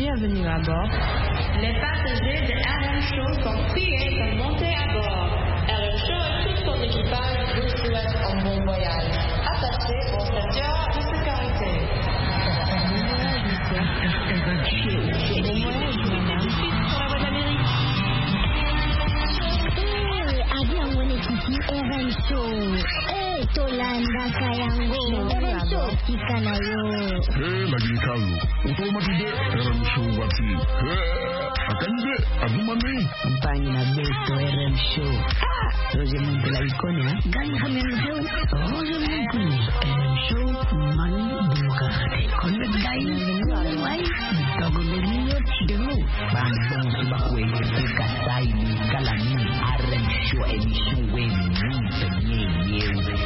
Bienvenue à bord. Les passagers de RM Show sont priés de monter à bord. RM Show et tout son équipage vous souhaitent un bon voyage. Attachez vos ceintures de sécurité. Bon voyage, maman. Tout de suite sur la voie d'Amérique. Avion Wenekiki RM Show. Tolanda Kayango. RM Show Kikanayo. Lagi Carlo. Automatide RM Show wati. Akande agumame. Mpani na beto RM Show. Roger Montela ikonia. Gani hamemheu. Roger Montela. RM Show mani demokrate. Konde dai. Wai. Tagoleniyo chidemo. Bandong subakwe. Kasai ni kalani. RM Show emission we ni penye.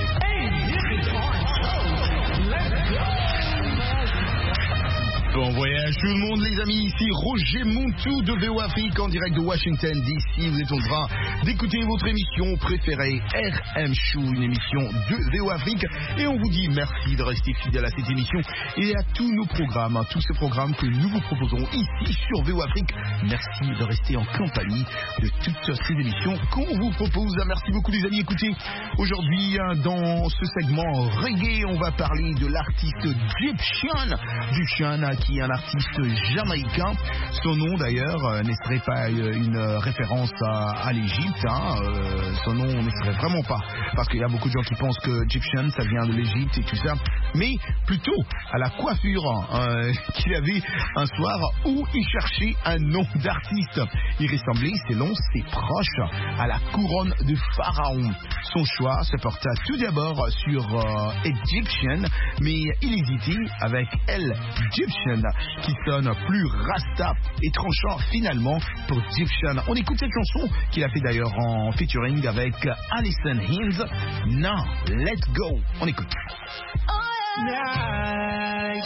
Bon voyage tout le monde les amis, ici Roger Montou de VO Afrique en direct de Washington DC. Vous êtes en train d'écouter votre émission préférée RM Show, une émission de VO Afrique, et on vous dit merci de rester fidèle à cette émission et à tous nos programmes, tous ces programmes que nous vous proposons ici sur VO Afrique. Merci de rester en compagnie de toutes ces émissions qu'on vous propose. Merci beaucoup les amis. Écoutez, aujourd'hui dans ce segment reggae, on va parler de l'artiste Gyptian, qui est un artiste jamaïcain. Son nom d'ailleurs ne serait pas une référence à l'Égypte. Son nom ne serait vraiment pas, parce qu'il y a beaucoup de gens qui pensent que Gyptian ça vient de l'Égypte et tout ça, mais plutôt à la coiffure qu'il avait un soir où il cherchait un nom d'artiste. Il ressemblait, selon ses proches, à la couronne de Pharaon. Son choix se porta tout d'abord sur Egyptian, mais il hésitait avec El Gyptian, qui sonne plus rasta et tranchant finalement pour Gyptian. On écoute cette chanson qu'il a fait d'ailleurs en featuring avec Alison Hinds. Now, let's go. On écoute. Oh yeah.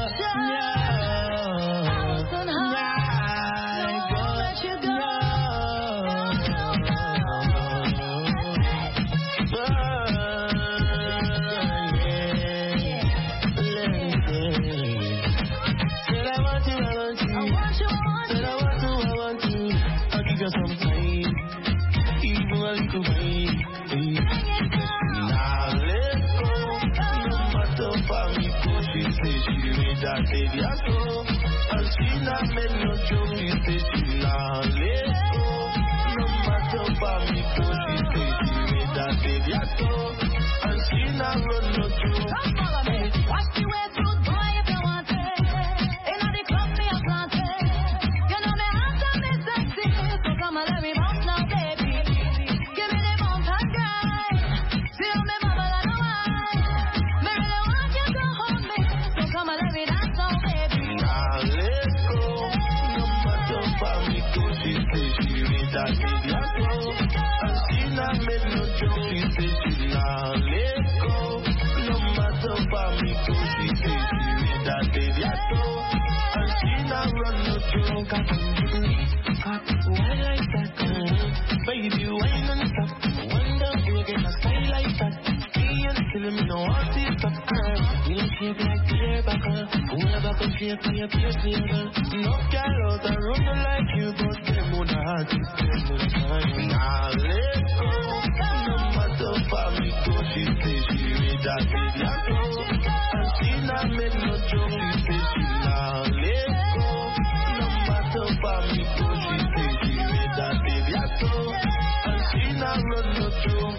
Baby, why not stop? Wonder you get a style like that. Me and still me no want to stop. You don't shape like clear back. Whoever can shape for your pierce girl. No girl out the road like you, but them would not to them would shine. Now let's go. No matter for me, go she say she read that baby I go. And she not make no joke. She say she now let's go. No matter for me, go she say she read that baby I go. And she not run no joke.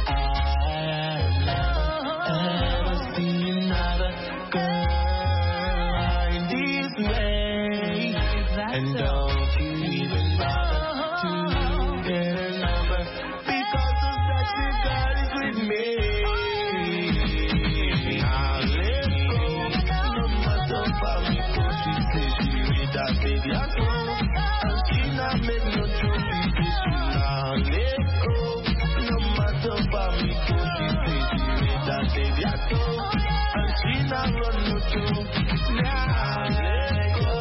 And don't you even bother to get a number, because the sexy girl is with me. Now let's go. No matter how me go, she say she with that baby I go. And she not make no joke, she say she now let's go. No matter how me go, she say she with that baby I go. And she not run no joke. Now let's go.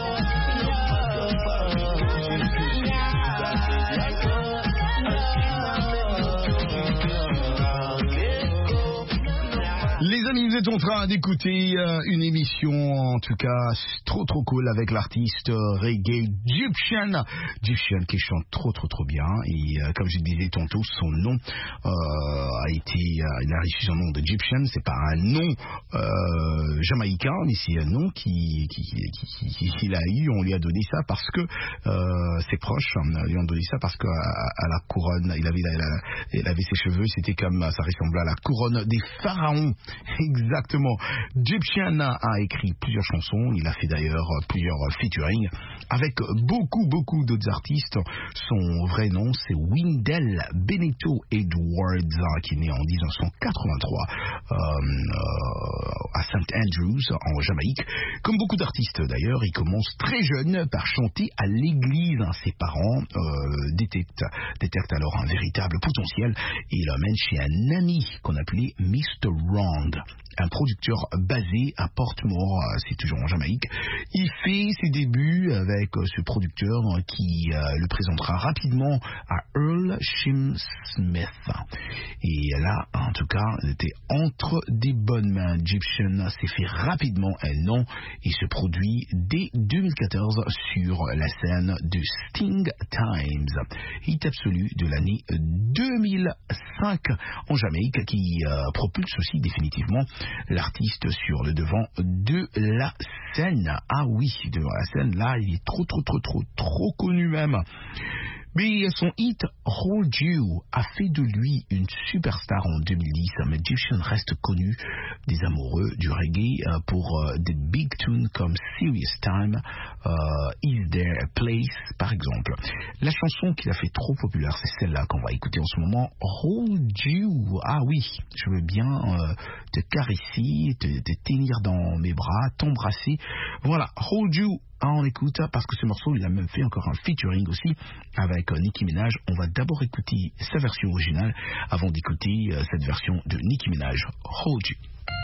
Les amis, vous êtes en train d'écouter une émission, en tout cas, trop cool avec l'artiste reggae Gyptian. Gyptian qui chante trop bien. Et comme je disais tantôt, son nom a reçu son nom de Gyptian. C'est pas un nom jamaïcain, mais c'est un nom qu'il a eu. On lui a donné ça parce que ses proches lui ont donné ça parce qu'à la couronne, il avait ses cheveux, c'était comme ça ressemblait à la couronne des pharaons. Exactement. Gyptian a écrit plusieurs chansons. Il a fait d'ailleurs plusieurs featuring avec beaucoup d'autres artistes. Son vrai nom, c'est Wendell Benito Edwards, qui est né en 1983 à St. Andrews, en Jamaïque. Comme beaucoup d'artistes d'ailleurs, il commence très jeune par chanter à l'église. Ses parents détectent alors un véritable potentiel et il l'emmène chez un ami qu'on appelait Mr. Wrong, un producteur basé à Portmore, c'est toujours en Jamaïque. Il fait ses débuts avec ce producteur qui le présentera rapidement à Earl Shim Smith. Et là, en tout cas, il était entre des bonnes mains. Gyptian s'est fait rapidement un nom et se produit dès 2014 sur la scène de Sting Times, hit absolu de l'année 2005 en Jamaïque, qui propulse aussi définitivement l'artiste sur le devant de la scène. Ah oui, devant la scène, là, il est trop connu même. Mais son hit Hold You a fait de lui une superstar en 2010. Mais Gyptian reste connu des amoureux du reggae pour des big tunes comme Serious Time, Is There a Place, par exemple. La chanson qu'il a fait trop populaire, c'est celle-là qu'on va écouter en ce moment, Hold You. Ah oui, je veux bien te caresser, te tenir dans mes bras, t'embrasser. Voilà, Hold You. On écoute parce que ce morceau, il a même fait encore un featuring aussi avec Nicki Minaj. On va d'abord écouter sa version originale avant d'écouter cette version de Nicki Minaj, Hold You.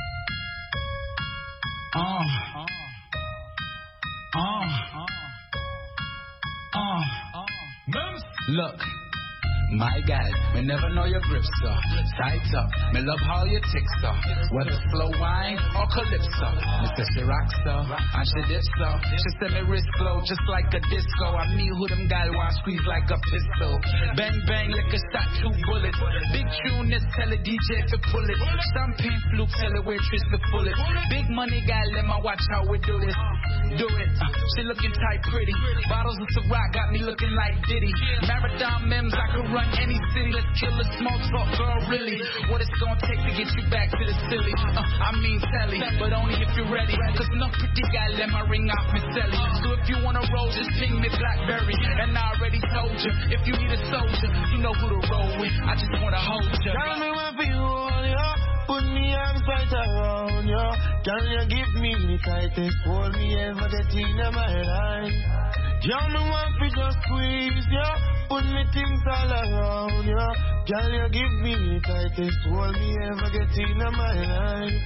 Look, my guy, me never know your grip, sir. Sights up, me love how you tick, sir. Whether slow wine or calypso. Me say she rock, sir, and she dip, sir. She say me wrist flow just like a disco. I me who them gal want squeeze like a pistol. Bang bang like a shot, 2 bullets. Big tune, this tell the DJ to pull it. Champagne fluke, tell the waitress to pull it. Big money gal, let me watch how we do this. Do it. She looking tight, pretty. Bottles of Ciroc got me looking like Diddy. Marathon Mims, I could run any city. Let's kill the smoke talk, girl, really. What it's gonna take to get you back to the silly. I mean Sally, but only if you're ready. Cause no pretty guy let my ring off me Sally. So if you wanna roll, just ping me Blackberry. And I already told you, if you need a soldier, you know who to roll with. I just wanna hold you. Tell me what you want, yeah. Put me arms right around you. Can you give me the tightest hold me ever get in my life? Tell me what you just squeeze you. Put me things all around you. Can you give me the tightest hold me ever get in my life?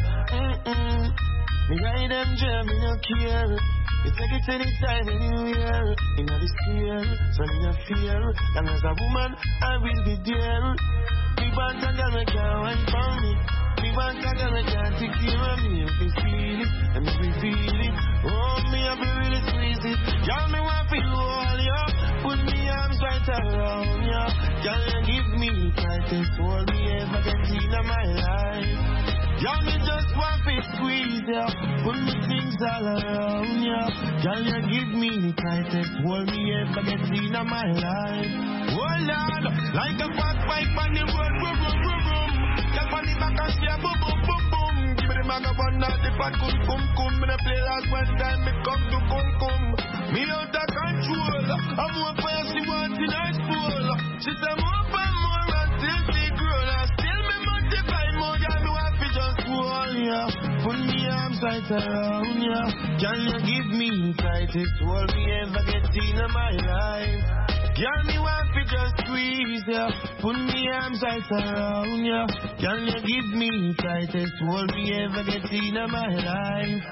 Me guide them jam, me no care. You take it anytime, anywhere. In the sphere, so me no fear. Long as a woman, I will be there. Me want a girl, me can't wine for me. Me want a girl, me can't take care of me. If you feel it, and if you feel it, oh, me have to really squeeze it. Y'all me want to hold you. Put me arms right around you. Can you give me the tightest hold me ever get in my life? Y'all me just want to squeeze you. Put me things all around you. Can you give me the tightest hold me ever get in my life? Oh Lord, like a fat bike on the road, boom, boom, boom, boom. Girl on the back and share, boom, boom, boom, boom. Give me the bag of one, not the fat, cum. Me the play last one time, me come to cum. Me out of control. I'm more fire, she wants in high school. She say more and more until she grow. I still me multiply more, girl, me want to just hold ya. Put me arms right around ya. Can you give me the tightest hold me ever get in my life? Girl, me want to just squeeze ya. Put me arms right around ya. Can you give me the tightest hold me ever get in my life?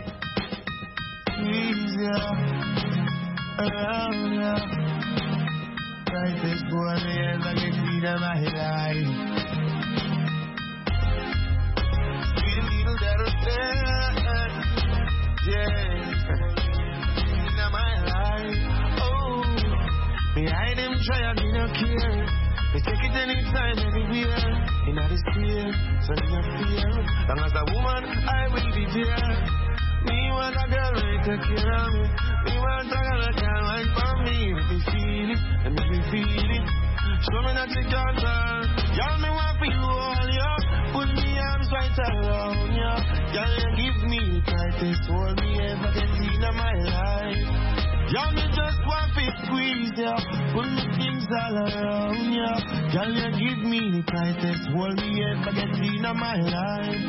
Squeeze ya around ya. Tightest hold me ever get in my life. Sweet little that'll stand. Yeah, in my life. Oh, behind them try and me no care. They take it anytime, anywhere. In the sphere, so no fear. Long as a woman, I will be there. Me want a girl who take care of me. Me want a girl that can wait for me. Let me feel it, let me feel it. Show me that you can't turn. Y'all me want for you all, yo. Put me arms right around you. Y'all you give me the tightest hold me ever get in my life. Y'all me just want to squeeze ya. Put me things all around ya. Y'all you give me the tightest hold me ever get in my life.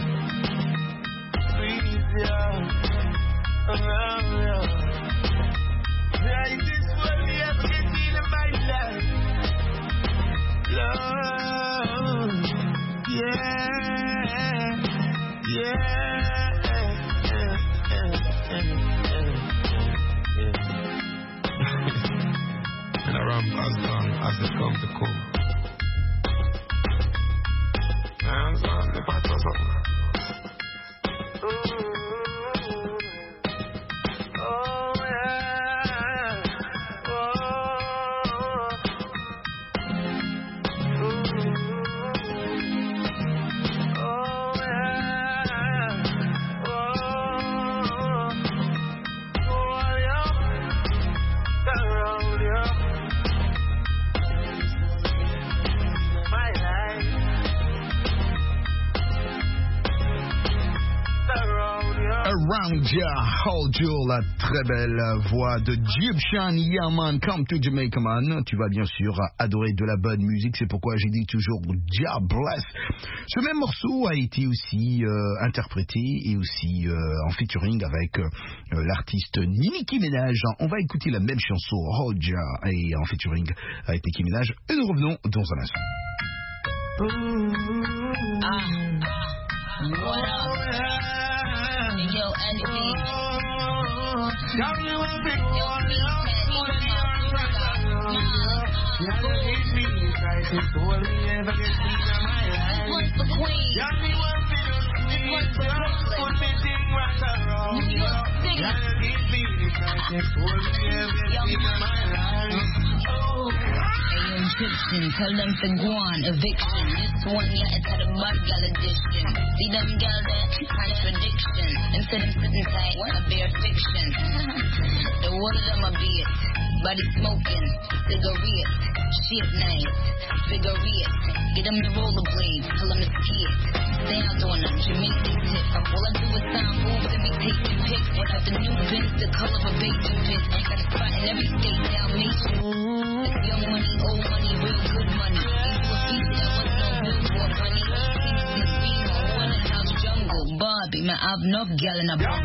Squeeze ya around ya. Tightest hold me ever get in my life. Love, yeah, And around as long as they come to come. Hands on the pattern. Oh yeah. Around Ya, Hold You, la très belle voix de Egyptian Yaman, Come to Jamaica Man. Tu vas bien sûr adorer de la bonne musique, c'est pourquoi j'ai dit toujours Ja Bless. Ce même morceau a été aussi interprété et aussi en featuring avec l'artiste Nicki Minaj. On va écouter la même chanson, Hold Ya, et en featuring avec Nicki Minaj, et nous revenons dans un instant. What up? Yo, Andy. One's for Queen. This one's for Brooklyn. New York City. Egyptian, tell them to go on eviction. This one, yeah, it's had a bad gal edition. See them gal there, contradiction. Instead of sitting tight, a bare fiction. The one of them a beat, body smoking, cigarette, shit nice, figurette. Get them the rollerblades, tell them to skid. Dance on them, Jamaican tip. All I do is sign moves and be taking pics. What have the new Benz, the color of a baby pit. Ain't got a spot in every state, Dalmatian. Young money, old money, real good money. Into a beat that was no billboard money. Kingston, Beamer, Waterhouse, Jungle, Barbie. Man, I've enough gal in a bar.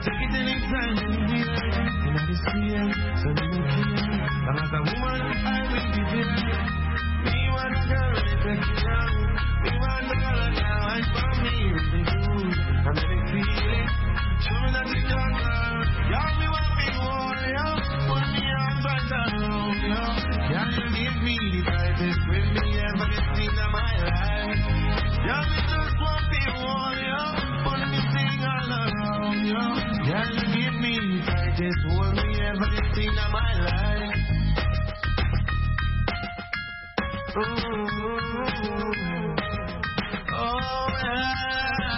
take it anytime, anywhere. You know this fear, so me no care. And as a woman, I will be there. Me want a girl, let me take it down. Me want a girl, and now I'm for me. Really good, I'm really feeling. Show me that you got her. Y'all me want me warrior. Put me on front around, yo. Y'all you give me the brightest with me ever seen in my life. Y'all me just want me warrior. Put me sing all around, yo. Y'all you give me the brightest with me ever seen in my life. Oh yeah.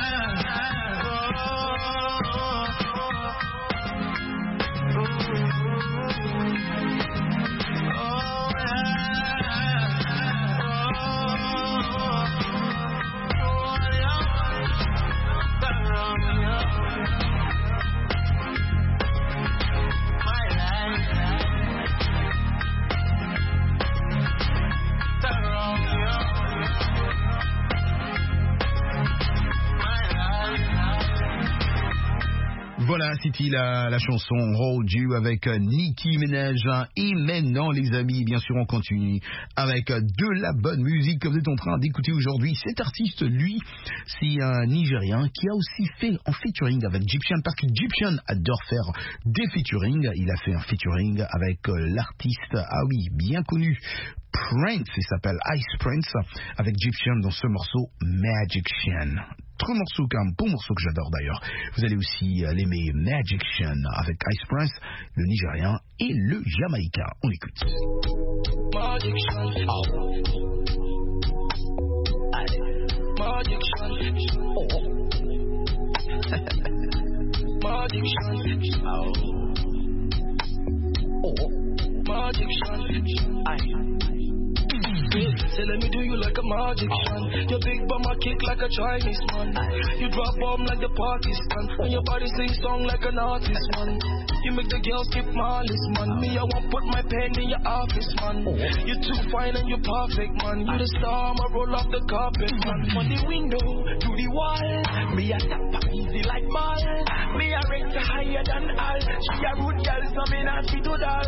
Voilà, c'était la chanson Hold You avec Nicki Minaj. Et maintenant, les amis, bien sûr, on continue avec de la bonne musique que vous êtes en train d'écouter aujourd'hui. Cet artiste, lui, c'est un Nigérien qui a aussi fait un featuring avec Gyptian, parce que Gyptian adore faire des featuring. Il a fait un featuring avec l'artiste, ah oui, bien connu, Prince, il s'appelle Ice Prince, avec Gyptian dans ce morceau Magician. Trop morceau, un bon morceau que j'adore d'ailleurs. Vous allez aussi l'aimer, Magician, avec Ice Prince, le Nigérien et le Jamaïcain. On écoute. Magician, say let me do you like a magician. Your big bum I kick like a Chinese man. You drop bomb like the Pakistan, and your body sing song like an artist man. You make the girls skip Marley's man. Me I won't put my pen in your office man. You're too fine and you're perfect man. You the star, I roll off the carpet man. From the window to the wall, me a tap easy like ball. Me a rate higher than all. She a rude girl, so me not fit to doll.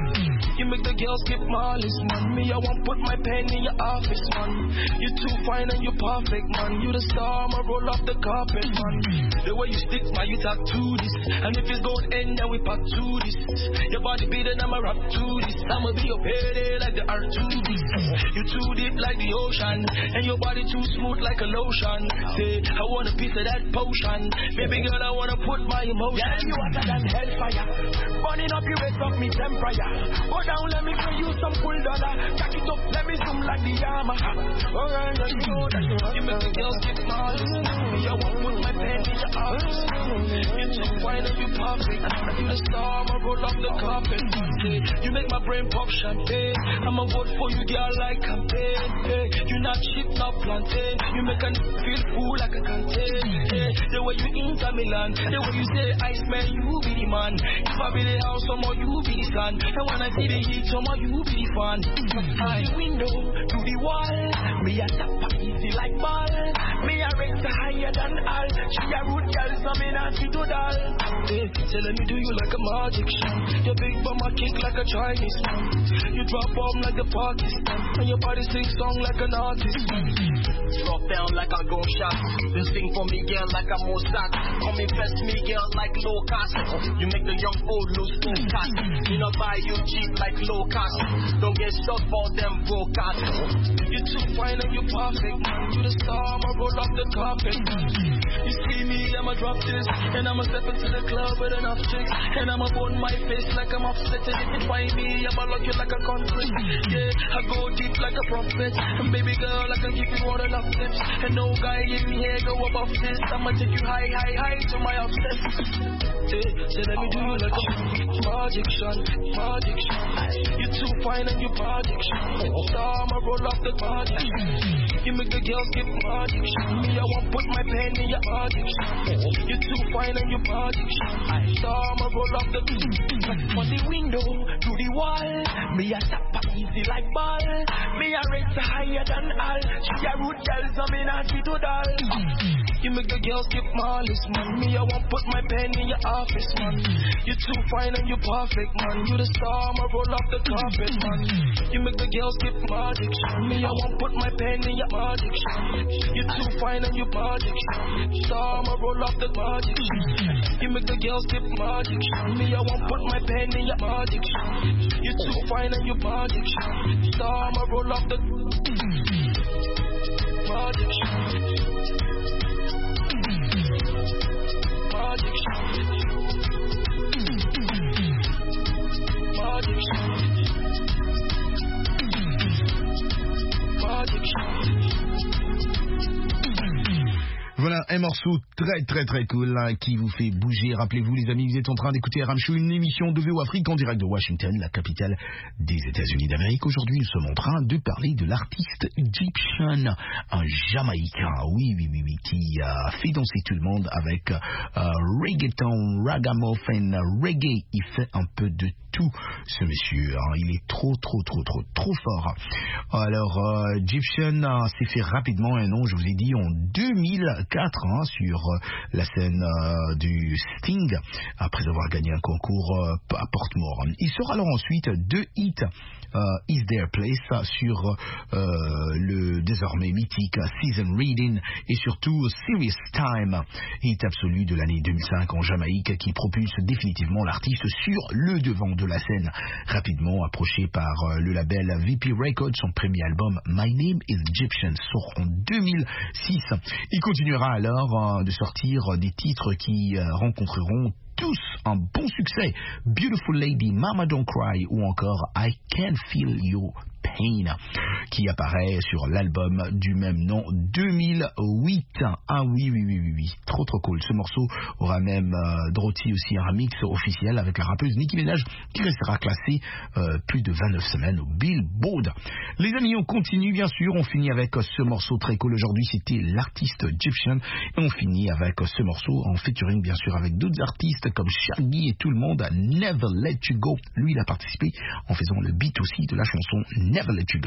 You make the girls skip Marley's man. Me I won't put my pen in your office man. You're too fine and you're perfect man. You the star, I roll off the carpet man. The way you stick my you talk to this. And if it's going end then we back to this. Your body beating, I'ma rap to this. I'ma be your payday like the R2B. You too deep like the ocean, and your body too smooth like a lotion. Say, I want a piece of that potion. Baby girl, I wanna put my emotion. Yeah, you hotter than hellfire. Burning up your waist up me temperature. Go down, let me give you some cool dollar. Jack it up, let me zoom like the armor. Alright, you know that you make the girls get mad. Me, I won't put my pen in your arms. You're too fine and you perfect. You the star, I roll off the carpet. You make my brain pop champagne. I'ma vote for you, girl, like campaign. You not shit, not plantain. You make me feel cool like a canteen. The way you enter Milan, the way you say Iceman, you be the man. If I be the house, someone you be the sun. And when I see the heat, someone you be the fan. The window to the wall, me a tap easy like ball. Me a rate higher than all. She a rude girl, so me not fit to doll. Say let me do you like a magician. Your big bum I kick like a Chinese man. You drop bomb like the Pakistan, and your body sing song like an artist. Drop down like a gunshot. You sing for me girl like a Mozart. Come invest me girl like low cost. You make the young old lose focus. You not buy you cheap like low cost. Don't get stuck for them broadcast. You're too fine and you're perfect man. You the star, I roll off the carpet. You see me, I'ma drop this, and I'ma step into the club with enough chicks, and I'ma burn my face like I'm upset. And if you find me, I'ma lock you like a conflict. Yeah, I go deep like a prophet. And baby girl, I can give you all the love tips. And no guy in here go above this. I'ma take you high, high, high to my obsess. Say let me do you like a magician, magician. You're too fine and you're magician. Star, I'ma roll off the magician. You make the girls get magician. Me, I won't put my pen in your addiction. You're too fine and you're magician. Star, I'ma roll off the from the window to the wall. Me a tap easy like ball. Me a rate higher than all. She a root girl, so me not see to doll. You make the girl skip Marlis, man. Me, I won't put my pen in your office, man. You too fine and you perfect, man. You the star, I'ma roll off the carpet, man. You make the girl skip magic, me, I won't put my pen in your magic. You too fine and you magic, star, I'ma roll off the magic. You make the girl skip magic, me, I won't put my pen in your magic. You too fine and you magic, star, I'ma roll off the magic. Voilà un morceau très cool hein, qui vous fait bouger. Rappelez-vous les amis, vous êtes en train d'écouter RM Show, une émission de VO Afrique en direct de Washington, la capitale des États-Unis d'Amérique. Aujourd'hui, nous sommes en train de parler de l'artiste Egyptian, un Jamaïcain, oui, qui a fait danser tout le monde avec reggaeton, ragamuffin, reggae. Il fait un peu de tout, ce monsieur. Hein. Il est trop fort. Alors, Egyptian s'est fait rapidement un nom, je vous ai dit, en 2004 hein, sur la scène du Sting, après avoir gagné un concours à Portmore. Il sera alors ensuite 2 hits, Is There a Place sur le désormais mythique Season Reading et surtout Serious Time, hit absolu de l'année 2005 en Jamaïque qui propulse définitivement l'artiste sur le devant de la scène. Rapidement approché par le label VP Records, son premier album My Name is Egyptian sort en 2006. Il continuera alors de sortir des titres qui rencontreront tous un bon succès. Beautiful Lady, Mama Don't Cry ou encore I Can Feel Your Pain qui apparaît sur l'album du même nom 2008. Ah oui, trop cool. Ce morceau aura même drôti aussi un remix officiel avec la rappeuse Nicki Minaj qui restera classée plus de 29 semaines au Billboard. Les amis, on continue bien sûr, on finit avec ce morceau très cool. Aujourd'hui c'était l'artiste Egyptian et on finit avec ce morceau en featuring bien sûr avec d'autres artistes comme Shaggy et tout le monde. Never Let You Go. Lui il a participé en faisant le beat aussi de la chanson Never Let You Go.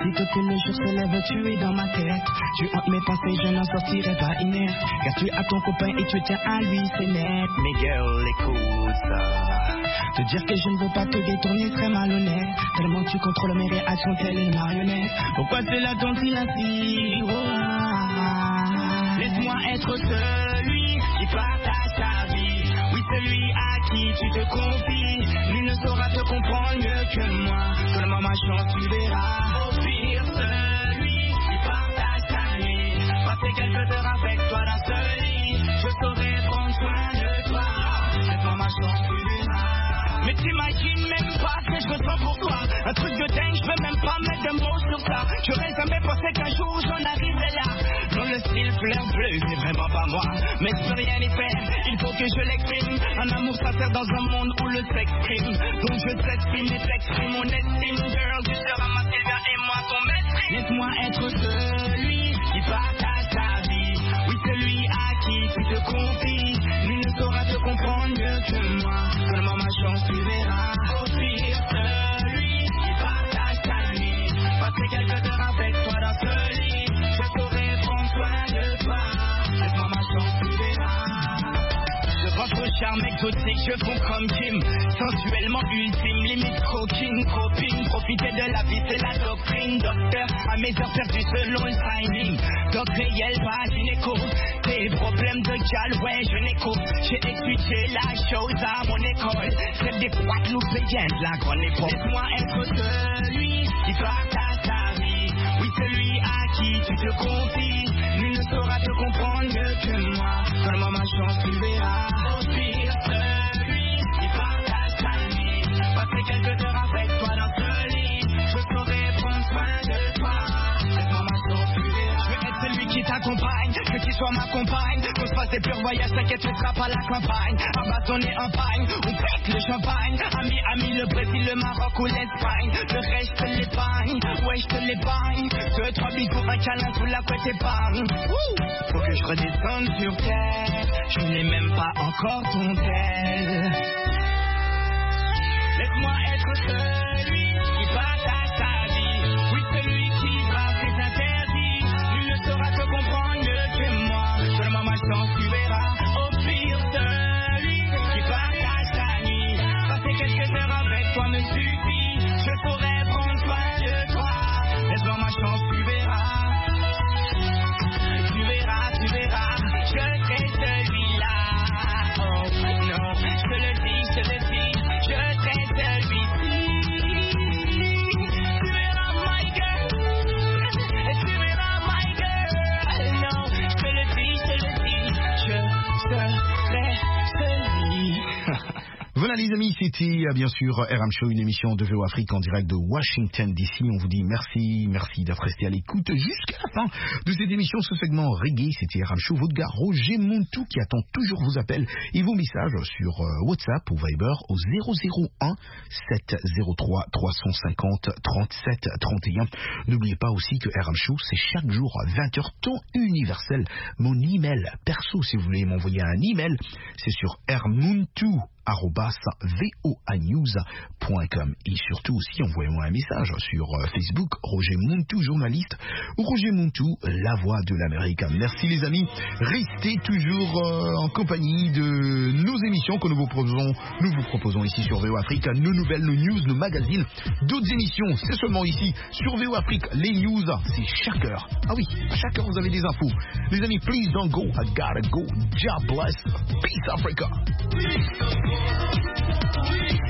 Aussitôt que le jour se lève, tu es dans ma tête. Tu hantes mes pensées, je n'en sortirai pas inerte. Car tu as ton copain et tu tiens à lui, c'est net. Mais girl, écoute ça. Te dire que je ne veux pas te détourner serait malhonnête. Tellement tu contrôles mes réactions, telle une marionnette. Pourquoi c'est là ton silence? Laisse-moi être celui qui partage ta vie. Oui, celui à qui tu te confies. Lui ne saura te comprendre mieux que moi. Donne-moi ma chance, tu verras. Au pire, celui qui partage ta nuit. Passer quelques heures avec toi dans ce lit. Je saurai prendre soin de toi. Laisse-moi ma chance, tu verras. Mais t'imagines même pas ce que je ressens pour toi. Un truc de dingue, je veux même pas mettre de mots sur ça. J'aurais jamais pensé qu'un jour j'en arriverais là. Dans le style fleur bleue, c'est vraiment pas moi. Mais je peux rien y faire, il faut que je l'exprime. Un amour sincère dans un monde où le sexe prime. Donc je t'exprime et t'exprime mon estime. Girl, tu seras ma Sylvia et moi ton maître. Laisse-moi être celui qui partage ta vie. Oui, celui à qui tu te confies. Lui ne saura te comprendre mieux que moi. Donne-moi ma chance, tu verras. Au pire, celui qui partage ta nuit. Passer quelques heures avec toi dans ce lit. Je saurai prendre soin de toi. Laisse-moi ma chance, tu verras. Je pense au charme exotique, je fonds comme Kim. Sensuellement ultime, limite coquine, copine. Profiter de la vie, c'est la doctrine. Docteur, à mes heures perdues selon le timing. Donc réel, pas gynéco. Tes problèmes de gal, ouais, je n'écoute. J'ai étudié la chose à mon école. Celle des Guadeloupéennes de la grande époque. Laisse-moi être celui qui partage ta vie. Oui, celui à qui tu te confies. Lui ne saura te comprendre mieux que moi. Donne-moi ma chance, tu verras. Au pire, celui qui partage ta nuit. Passer quelques heures avec toi dans ce lit. Je saurai prendre soin de toi. Laisse-moi ma chance, tu verras. Je veux être celui qui t'accompagne, que tu sois ma compagne. Qu'on se fasse des purs voyages, t'inquiète, tu seras pas la campagne. Abandonné en pagne, on pète le champagne. Ami, le Brésil, le Maroc ou l'Espagne. Le reste, je te l'épargne, ouais, je te l'épargne. 2-3 bigots, un câlin sous la couette épargne. Faut que je redescende sur terre. Je n'ai même pas encore ton tel. Laisse-moi être celui qui partage ta vie. Oui, celui qui brasse ses interdits. Lui ne saura te comprendre mieux que moi. Donne-moi ma chance, tu verras. Au pire, celui qui partage ta nuit. Passer quelques heures avec toi me suffit. Je saurai prendre soin de toi. Laisse-moi ma chance, tu verras. Tu verras, tu verras. Je serai celui-là. Oh non, je te le dis, je te le dis. Je serai celui-ci. Tu verras, my girl. Tu verras, my girl. Non, je te le dis, je te le dis. Je serai celui. Voilà les amis, c'était bien sûr RM Show, une émission de VO Afrique en direct de Washington DC. On vous dit merci d'être resté à l'écoute jusqu'à la fin de cette émission. Ce segment reggae, c'était RM Show, votre gars Roger Montou qui attend toujours vos appels et vos messages sur WhatsApp ou Viber au 001 703 350 37 31. N'oubliez pas aussi que RM Show, c'est chaque jour à 20h temps universel. Mon email perso, si vous voulez m'envoyer un email, c'est sur rmontou @voanews.com et surtout aussi envoyez-moi un message sur Facebook Roger Montou journaliste ou Roger Montou la voix de l'Amérique. Merci les amis, restez toujours en compagnie de nos émissions que nous vous proposons ici sur VO Afrique, nos nouvelles, nos news, nos magazines, d'autres émissions, c'est seulement ici sur VO Afrique. Les news, c'est chaque heure. Ah oui, chaque heure vous avez des infos. Les amis, please don't go, I gotta go. God bless. Peace Africa.